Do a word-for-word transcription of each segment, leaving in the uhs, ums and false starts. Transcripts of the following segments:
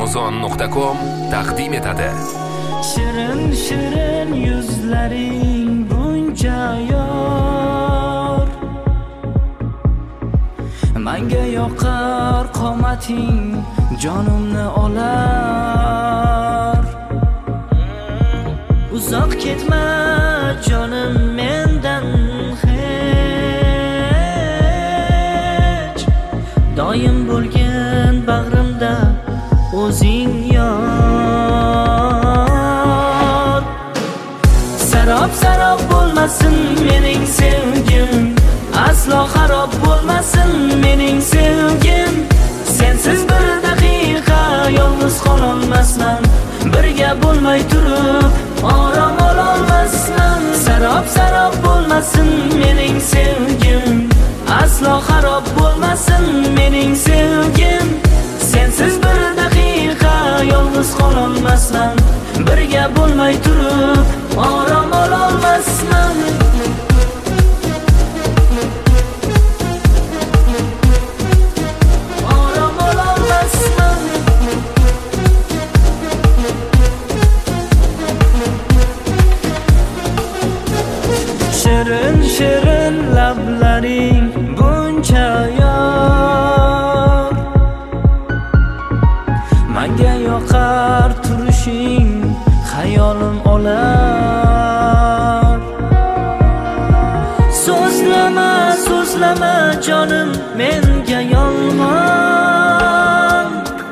amazon nuqta com taqdim etadi. Shirin shirin yuzlaring buncha yor, manga yoqar qomating jonimni olar. Uzoq ketma jonim mendan hech, doim bo'lgan bag'rimda o'zing yor. Sarob sarob bo'lmasin mening sevgim, aslo xarob bo'lmasin mening sevgim. Sensiz bir daqiqa yolg'iz qololmasman, birga bo'lmay turib orom ololmasman. Sarob sarob bo'lmasin mening sevgim, aslo xarob bo'lmasin mening sevgim. Sensiz bir daqiqa yolg'iz qololmasman, birga bo'lmay turib orom ololmasman. Shirin shirin lablaring buncha yor, manga yoqar turishing xayolim olar. So'zlama so'zlama jonim menga yolg'on,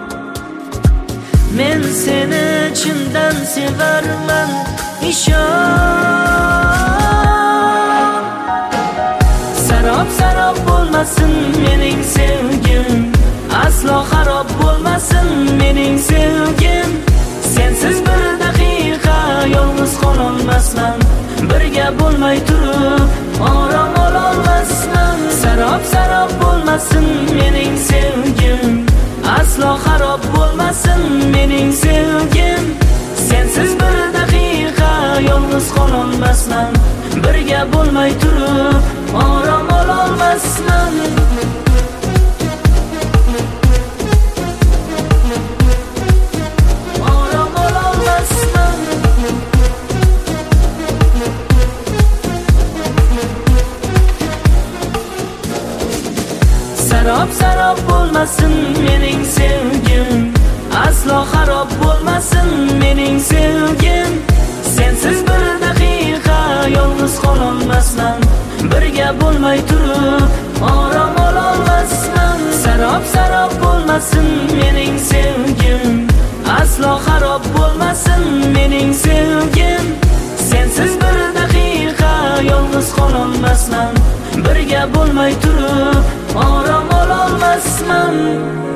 men seni chindan sevarman, ishon. Sarob sarob bo'lmasin mening sevgim, aslo xarob bo'lmasin mening sevgim. Sensiz bir daqiqa yolg'iz qololmasman, birga bo'lmay turib orom ololmasman. Sarob sarob bo'lmasin mening sevgim, aslo xarob bo'lmasin mening sevgim. Sensiz bir daqiqa yolg'iz qololmasman, birga bo'lmay turib orom ololmasman. Orom ololmasman. Sarob sarob bo'lmasin mening sevgim, aslo xarob bo'lmasin mening sevgim. Sensiz bir daqiqa yolg'iz qololmasman, birga bo'lmay turib orom ololmasman. Sarob sarob bo'lmasin mening sevgim, aslo xarob bo'lmasin mening sevgim. Sensiz bir daqiqa yolg'iz qololmasman, birga bo'lmay turib orom ololmasman.